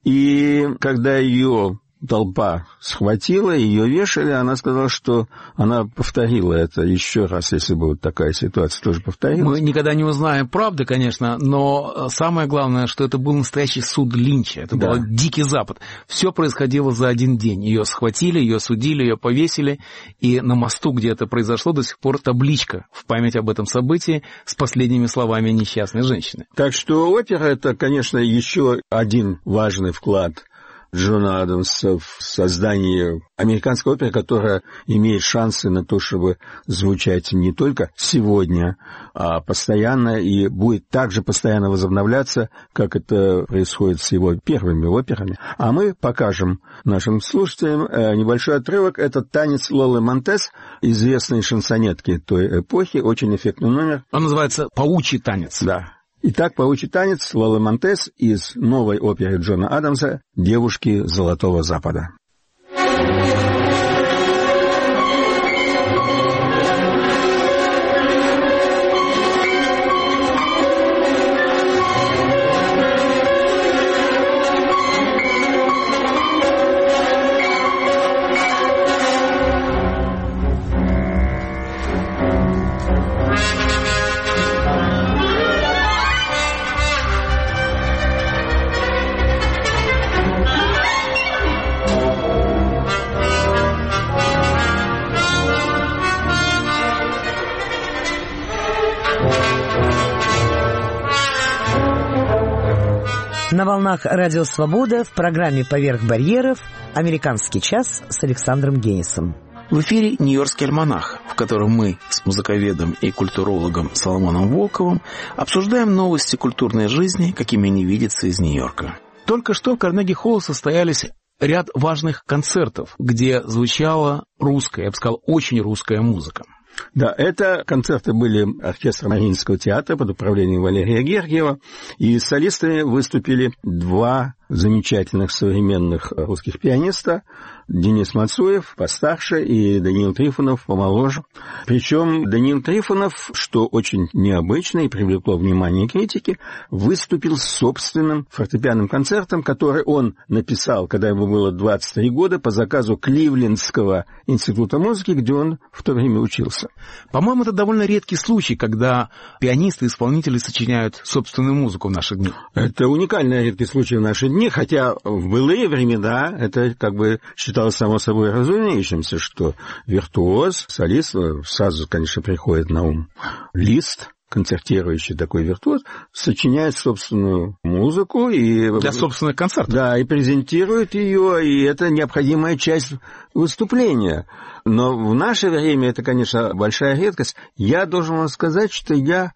и когда ее толпа схватила, ее вешали, она сказала, что она повторила это еще раз, если бы вот такая ситуация тоже повторилась. Мы никогда не узнаем правды, конечно, но самое главное, что это был настоящий суд Линча, это был Дикий Запад. Все происходило за один день. Ее схватили, ее судили, ее повесили, и на мосту, где это произошло, до сих пор табличка в память об этом событии с последними словами несчастной женщины. Так что опера — это, конечно, еще один важный вклад Джона Адамса в создании американской оперы, которая имеет шансы на то, чтобы звучать не только сегодня, а постоянно, и будет также постоянно возобновляться, как это происходит с его первыми операми. А мы покажем нашим слушателям небольшой отрывок. Это танец Лолы Монтес, известной шансонетки той эпохи, очень эффектный номер. Он называется «Паучий танец». Да. Итак, паучий танец Лолы Монтес из новой оперы Джона Адамса «Девушки Золотого Запада». На волнах «Радио Свобода» в программе «Поверх барьеров» «Американский час» с Александром Генисом. В эфире «Нью-Йоркский альманах», в котором мы с музыковедом и культурологом Соломоном Волковым обсуждаем новости культурной жизни, какими они видятся из Нью-Йорка. Только что в Карнеги-Холл состоялись ряд важных концертов, где звучала русская, я бы сказал, очень русская музыка. Да, это концерты были оркестра Мариинского театра под управлением Валерия Гергиева, и солистами выступили два замечательных современных русских пианиста: Денис Мацуев постарше и Даниил Трифонов помоложе. Причем Даниил Трифонов, что очень необычно и привлекло внимание критики, выступил с собственным фортепианным концертом, который он написал, когда ему было 23 года, по заказу Кливлендского института музыки, где он в то время учился. По-моему, это довольно редкий случай, когда пианисты и исполнители сочиняют собственную музыку в наши дни. Это уникальный редкий случай в наши дни, хотя в былые времена это как бы считалось само собой разумеющимся, что виртуоз, солист, сразу, конечно, приходит на ум Лист, концертирующий такой виртуоз, сочиняет собственную музыку и для собственных концертов. Да, и презентирует ее, и это необходимая часть выступления. Но в наше время это, конечно, большая редкость. Я должен вам сказать, что я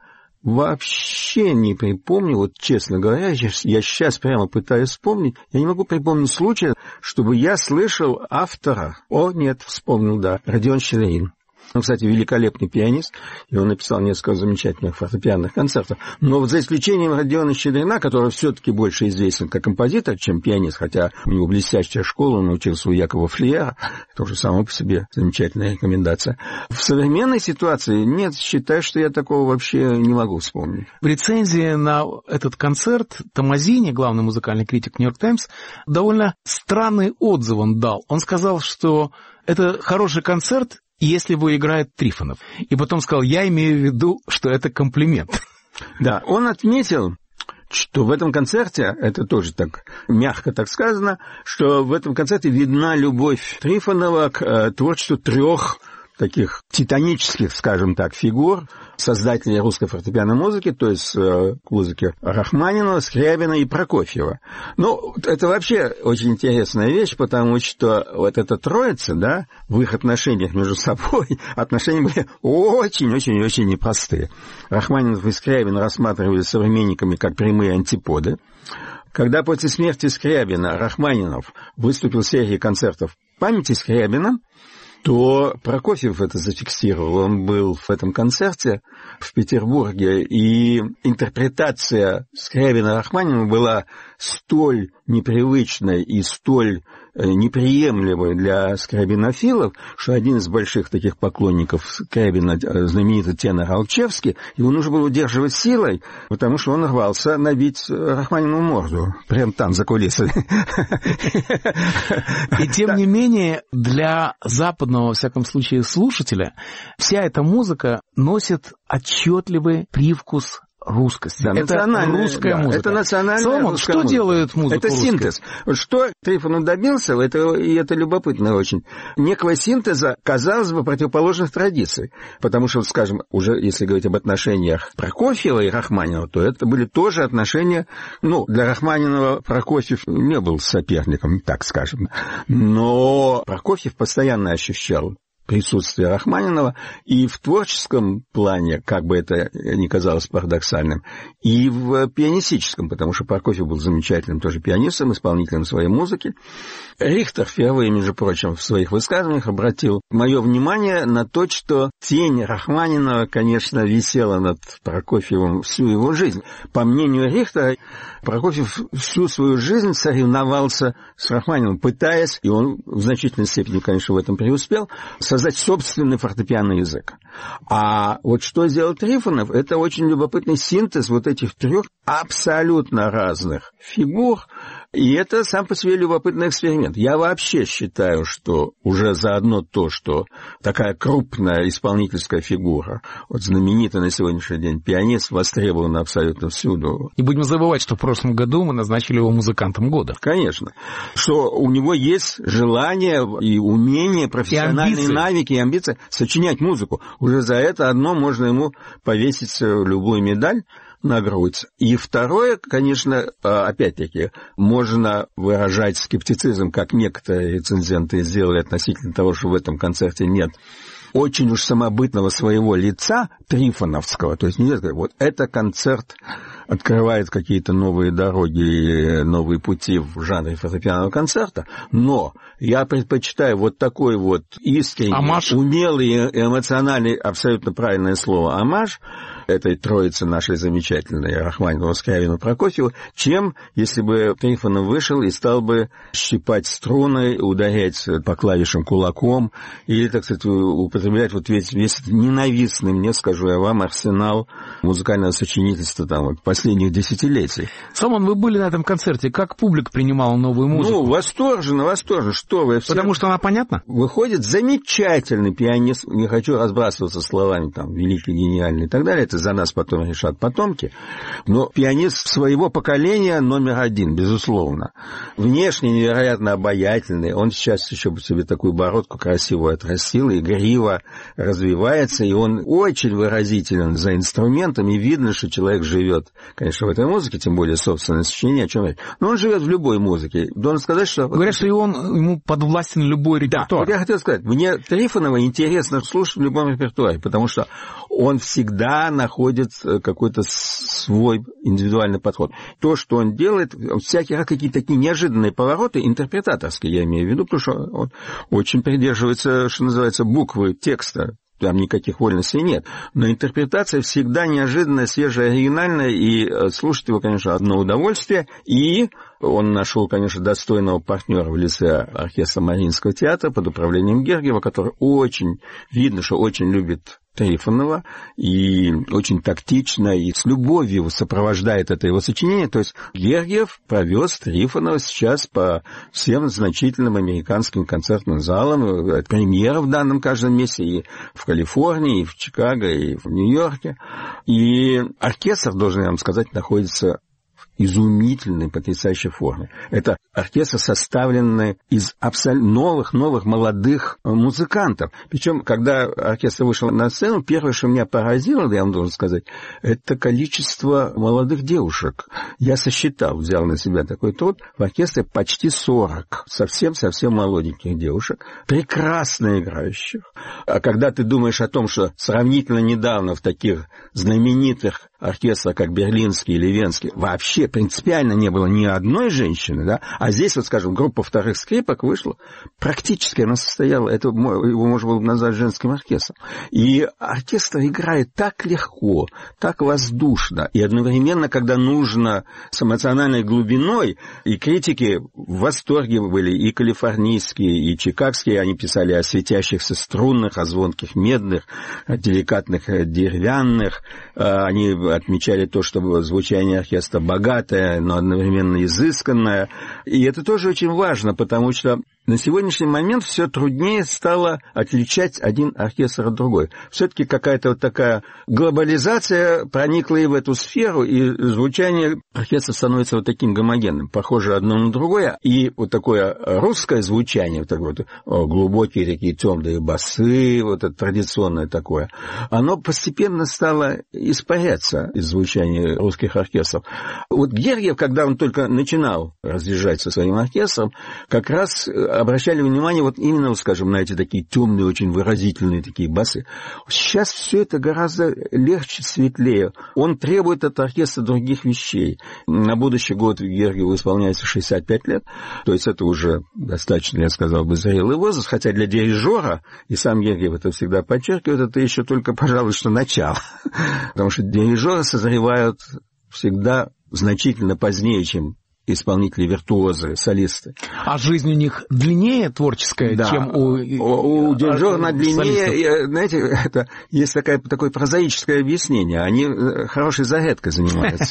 вообще не припомню, вот честно говоря, я сейчас прямо пытаюсь вспомнить, я не могу припомнить случая, чтобы я слышал автора. О, нет, вспомнил, да, Родион Щедрин. Он, кстати, великолепный пианист, и он написал несколько замечательных фортепианных концертов. Но вот за исключением Родиона Щедрина, который все-таки больше известен как композитор, чем пианист, хотя у него блестящая школа, он учился у Якова Флиера, тоже само по себе замечательная рекомендация. В современной ситуации нет, считаю, что я такого вообще не могу вспомнить. В рецензии на этот концерт Томазини, главный музыкальный критик «Нью-Йорк Таймс», довольно странный отзыв он дал. Он сказал, что это хороший концерт, если его играет Трифонов. И потом сказал, я имею в виду, что это комплимент. Да, он отметил, что в этом концерте, это тоже так мягко так сказано, что в этом концерте видна любовь Трифонова к творчеству 3 таких титанических, скажем так, фигур, создателей русской фортепианной музыки, то есть музыки Рахманинова, Скрябина и Прокофьева. Ну, это вообще очень интересная вещь, потому что вот эта троица, да, в их отношениях между собой, отношения были очень-очень-очень непростые. Рахманинов и Скрябин рассматривались современниками как прямые антиподы. Когда после смерти Скрябина Рахманинов выступил в серии концертов памяти Скрябина, то Прокофьев это зафиксировал. Он был в этом концерте в Петербурге, и интерпретация Скрябина Рахманинова была столь непривычной и столь неприемлемой для скрябинофилов, что один из больших таких поклонников Скрябина, знаменитый тенор Алчевский, его нужно было удерживать силой, потому что он рвался набить Рахманинову морду, прямо там, за кулисами. И тем не менее, для западного, во всяком случае, слушателя, вся эта музыка носит отчетливый привкус русскости. Да, это русская музыка. Это национальная Соломон, русская что музыка. Делает музыку Это русской? синтез. Что Трифонов добился, и это любопытно очень, некого синтеза, казалось бы, противоположных традиций. Потому что, скажем, уже если говорить об отношениях Прокофьева и Рахманинова, то это были тоже отношения, для Рахманинова Прокофьев не был соперником, так скажем. Но Прокофьев постоянно ощущал присутствие Рахманинова и в творческом плане, как бы это ни казалось парадоксальным, и в пианистическом, потому что Прокофьев был замечательным тоже пианистом, исполнителем своей музыки. Рихтер впервые, между прочим, в своих высказываниях обратил мое внимание на то, что тень Рахманинова, конечно, висела над Прокофьевым всю его жизнь. По мнению Рихтера, Прокофьев всю свою жизнь соревновался с Рахманиновым, пытаясь, и он в значительной степени, конечно, в этом преуспел, создать собственный фортепианный язык. А вот что сделал Трифонов, это очень любопытный синтез вот этих 3 абсолютно разных фигур, и это сам по себе любопытный эксперимент. Я вообще считаю, что уже заодно то, что такая крупная исполнительская фигура, вот знаменитый на сегодняшний день пианист, востребован абсолютно всюду. Не будем забывать, что в прошлом году мы назначили его музыкантом года. Конечно. Что у него есть желание и умение, профессиональные навыки и амбиции сочинять музыку. Уже за это одно можно ему повесить любую медаль на грудь. И второе, конечно, опять-таки, можно выражать скептицизм, как некоторые рецензенты сделали относительно того, что в этом концерте нет очень уж самобытного своего лица трифоновского. То есть нельзя сказать, вот это концерт открывает какие-то новые дороги, новые пути в жанре фортепианного концерта, но я предпочитаю вот такой вот искренний, умелый и эмоциональный, абсолютно правильное слово, омаж этой троицы нашей замечательной Рахманинова, Скрябина, Прокофьева, чем если бы Трифонов вышел и стал бы щипать струны, ударять по клавишам кулаком или, так сказать, употреблять вот весь ненавистный, мне, скажу я вам, арсенал музыкального сочинительства вот, последних десятилетий. Соломон, вы были на этом концерте. Как публика принимала новую музыку? Восторженно. Что вы? Потому что она понятна? Выходит замечательный пианист, не хочу разбрасываться словами, великий, гениальный и так далее, это за нас потом решат потомки, но пианист своего поколения номер 1, безусловно. Внешне невероятно обаятельный, он сейчас еще себе такую бородку красивую отрастил, и грива развивается, и он очень выразителен за инструментом, и видно, что человек живет, конечно, в этой музыке, тем более собственное сочинение, о чем речь. Но он живет в любой музыке. Должен сказать, что... Говорят, что ему подвластен любой репертуар. Да, вот я хотел сказать, мне Трифонова интересно слушать в любом репертуаре, потому что он всегда находит какой-то свой индивидуальный подход. То, что он делает, всякий раз какие-то такие неожиданные повороты, интерпретаторские, я имею в виду, потому что он очень придерживается, что называется, буквы текста там никаких вольностей нет. Но интерпретация всегда неожиданная, свежая, оригинальная, и слушать его, конечно, одно удовольствие. И он нашел, конечно, достойного партнера в лице оркестра Мариинского театра под управлением Гергиева, который очень, видно, что очень любит Трифонова и очень тактично и с любовью сопровождает это его сочинение. То есть Гергиев провез Трифонова сейчас по всем значительным американским концертным залам. Премьера в данном каждом месте и в Калифорнии, и в Чикаго, и в Нью-Йорке. И оркестр, должен я вам сказать, находится изумительной, потрясающей форме. Это оркестр, составленный из абсолютно новых, молодых музыкантов. Причем, когда оркестр вышел на сцену, первое, что меня поразило, я вам должен сказать, это количество молодых девушек. Я сосчитал, взял на себя такой труд, в оркестре почти 40 совсем-совсем молоденьких девушек, прекрасно играющих. А когда ты думаешь о том, что сравнительно недавно в таких знаменитых оркестрах, как Берлинский или Венский, вообще принципиально не было ни одной женщины, да, а здесь, вот, скажем, группа вторых скрипок вышла, практически она состояла, это его можно было бы назвать женским оркестром. И оркестр играет так легко, так воздушно, и одновременно, когда нужно с эмоциональной глубиной, и критики в восторге были, и калифорнийские, и чикагские, они писали о светящихся струнных, о звонких медных, о деликатных деревянных, они отмечали то, что звучание оркестра богатое, но одновременно изысканное. И это тоже очень важно, потому что на сегодняшний момент все труднее стало отличать один оркестр от другой. Все-таки какая-то вот такая глобализация проникла и в эту сферу, и звучание оркестра становится вот таким гомогенным, похоже одно на другое. И вот такое русское звучание, вот такое вот глубокие такие темные басы, вот это традиционное такое, оно постепенно стало испаряться из звучания русских оркестров. Вот Гергиев, когда он только начинал разъезжать со своим оркестром, как раз обращали внимание вот именно, вот, скажем, на эти такие темные, очень выразительные такие басы. Сейчас все это гораздо легче, светлее. Он требует от оркестра других вещей. На будущий год Гергиеву исполняется 65 лет, то есть это уже достаточно, я сказал бы, зрелый возраст, хотя для дирижера, и сам Гергиев это всегда подчеркивает, это еще только, пожалуй, что начало. Потому что дирижеры созревают всегда значительно позднее, чем исполнители, виртуозы, солисты. А жизнь у них длиннее творческая, да, чем у дирижера она длиннее. Знаете, это есть такое прозаическое объяснение. Они хорошей зарядкой занимаются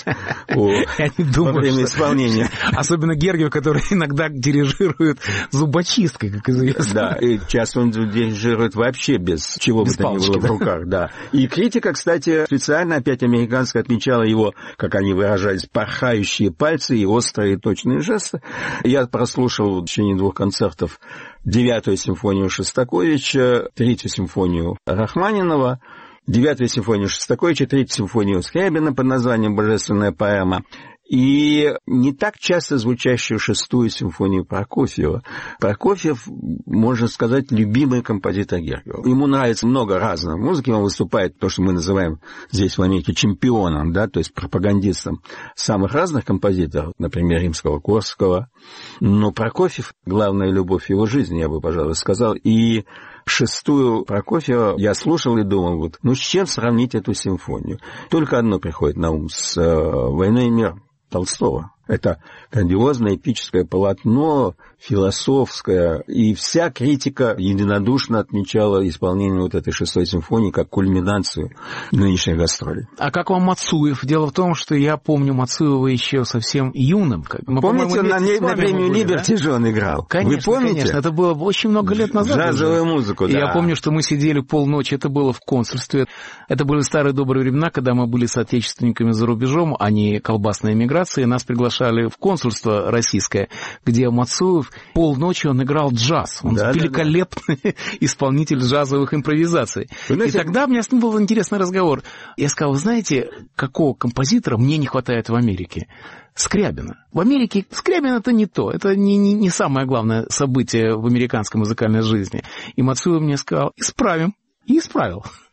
во время исполнения. Особенно Гергиев, который иногда дирижирует зубочисткой, как известно. Да, и часто он дирижирует вообще без чего бы то ни было в руках. Да. И критика, кстати, специально опять американская отмечала его, как они выражались, порхающие пальцы и острые и точные жесты. Я прослушал в течение 2 концертов 9-ю симфонию Шостаковича, 3-ю симфонию Рахманинова, 9-ю симфонию Шостаковича, 3-ю симфонию Скрябина под названием «Божественная поэма». И не так часто звучащую 6-ю симфонию Прокофьева. Прокофьев, можно сказать, любимый композитор Гергиева. Ему нравится много разной музыки, он выступает, то, что мы называем здесь в Америке чемпионом, да, то есть пропагандистом самых разных композиторов, например, Римского-Корского. Но Прокофьев — главная любовь его жизни, я бы, пожалуй, сказал. И 6-ю Прокофьева я слушал и думал, вот, с чем сравнить эту симфонию? Только одно приходит на ум — с «Войной и мир» Толстого. Это грандиозное эпическое полотно, философское, и вся критика единодушно отмечала исполнение вот этой 6-й симфонии как кульминацию нынешних гастролей. А как вам Мацуев? Дело в том, что я помню Мацуева еще совсем юным. Помните, на премию Либерти же он играл? Конечно, вы помните? Конечно, это было очень много лет назад. Джазовую музыку, да. Я помню, что мы сидели полночи, это было в консульстве. Это были старые добрые времена, когда мы были соотечественниками за рубежом, а не колбасной эмиграции. Нас приглашали в консульство российское, где Мацуев полночи он играл джаз. Он великолепный исполнитель джазовых импровизаций. И тогда у меня с ним был интересный разговор. Я сказал, вы знаете, какого композитора мне не хватает в Америке? Скрябина. В Америке Скрябин — это не то. Это не самое главное событие в американской музыкальной жизни. И Мацуев мне сказал, исправим. И исправил.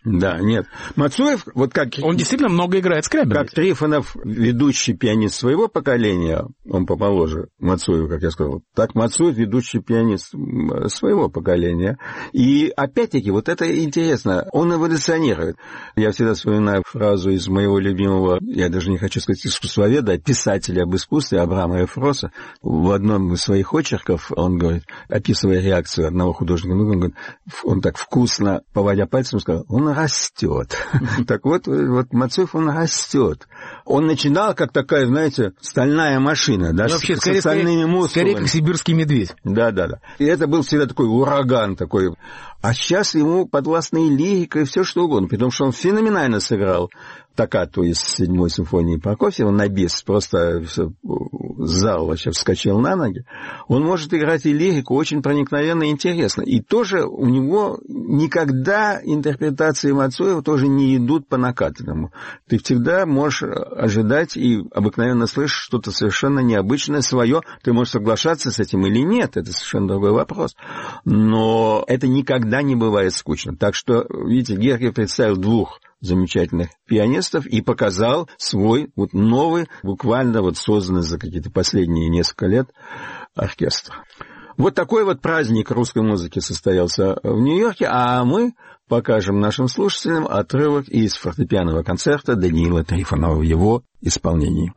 Да, нет. Мацуев, вот как... Он действительно много играет скрябина. Как Трифонов, ведущий пианист своего поколения, он помоложе Мацуеву, как я сказал, так Мацуев, ведущий пианист своего поколения. И опять-таки, вот это интересно, он эволюционирует. Я всегда вспоминаю фразу из моего любимого, я даже не хочу сказать искусствоведа, писателя об искусстве Абрама Эфроса. В одном из своих очерков он говорит, описывая реакцию одного художника, он говорит, он так вкусно, поводя пальцем, сказал, он растет. Так вот, Мацуев, он растет. Он начинал как такая, знаете, стальная машина, да, вообще, с стальными мускулами. Скорее, как сибирский медведь. Да. И это был всегда такой ураган такой. А сейчас ему подвластна и лирика, и все что угодно, потому что он феноменально сыграл токкату из 7-й симфонии Прокофьева на бис, просто зал вообще вскочил на ноги. Он может играть и лирику очень проникновенно и интересно. И тоже у него никогда интерпретации Мацуева тоже не идут по накатанному. Ты всегда можешь ожидать и обыкновенно слышишь что-то совершенно необычное, свое. Ты можешь соглашаться с этим или нет, это совершенно другой вопрос. Но это никогда не бывает скучно. Так что, видите, Гергиев представил двух замечательных пианистов и показал свой вот новый, буквально вот созданный за какие-то последние несколько лет оркестр. Вот такой вот праздник русской музыки состоялся в Нью-Йорке, а мы покажем нашим слушателям отрывок из фортепианного концерта Даниила Трифонова в его исполнении.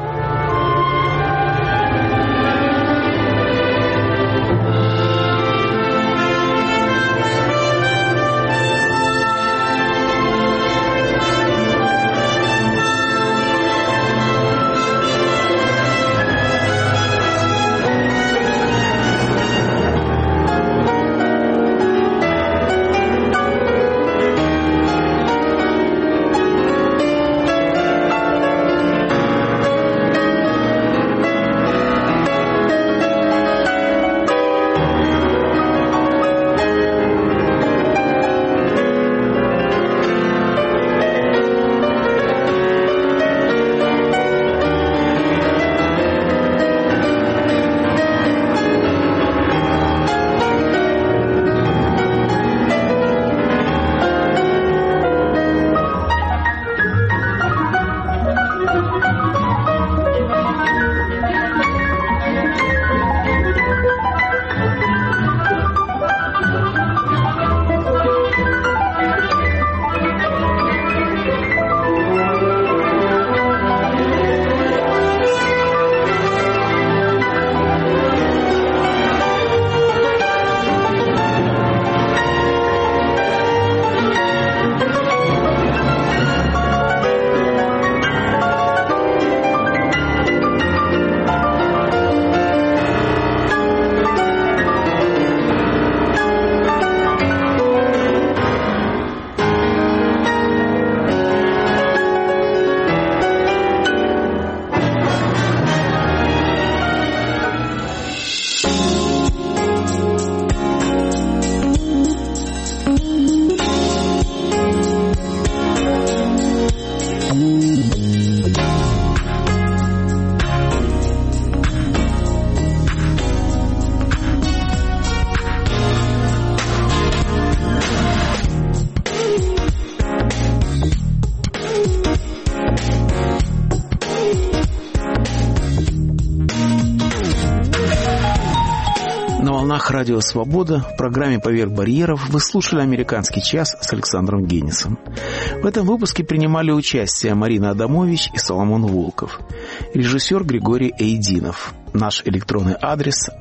Радио «Свобода». В программе «Поверх барьеров» вы слушали «Американский час» с Александром Генисом. В этом выпуске принимали участие Марина Адамович и Соломон Волков. Режиссер Григорий Эйдинов. Наш электронный адрес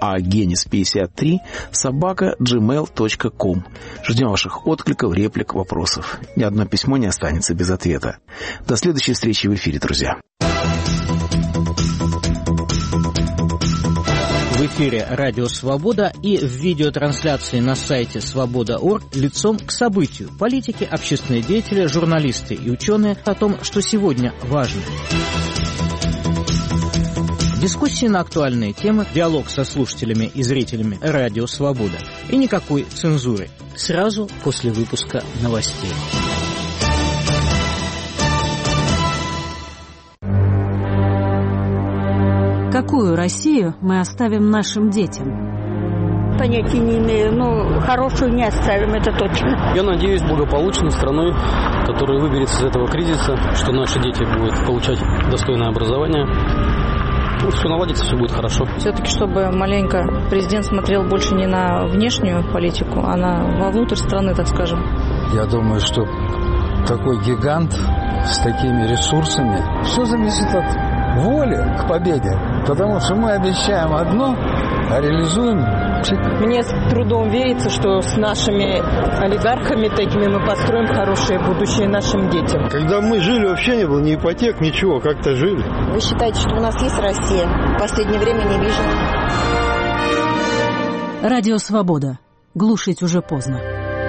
aagenis53@gmail.com. Ждем ваших откликов, реплик, вопросов. Ни одно письмо не останется без ответа. До следующей встречи в эфире, друзья. В эфире «Радио Свобода» и в видеотрансляции на сайте свобода.орг лицом к событию. Политики, общественные деятели, журналисты и ученые о том, что сегодня важно. Дискуссии на актуальные темы, диалог со слушателями и зрителями «Радио Свобода». И никакой цензуры. Сразу после выпуска новостей. Какую Россию мы оставим нашим детям? понятия не имею. Но хорошую не оставим, это точно. Я надеюсь благополучной страной, которая выберется из этого кризиса, что наши дети будут получать достойное образование. Все наладится, все будет хорошо. Все-таки, чтобы маленько президент смотрел больше не на внешнюю политику, а вовнутрь страны, так скажем. Я думаю, что такой гигант с такими ресурсами, все зависит от воли к победе. Потому что мы обещаем одно, а реализуем. Мне с трудом верится, что с нашими олигархами такими мы построим хорошее будущее нашим детям. Когда мы жили, вообще не было ни ипотек, ничего, как-то жили. Вы считаете, что у нас есть Россия? В последнее время не вижу. Радио «Свобода». Глушить уже поздно.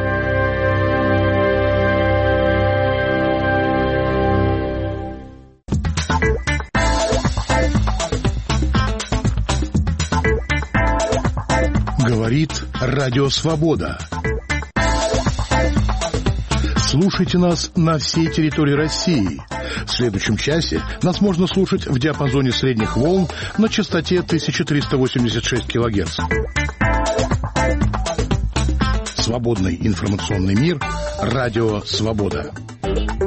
Говорит Радио Свобода. Слушайте нас на всей территории России. В следующем часе нас можно слушать в диапазоне средних волн на частоте 1386 кГц. Свободный информационный мир. Радио Свобода.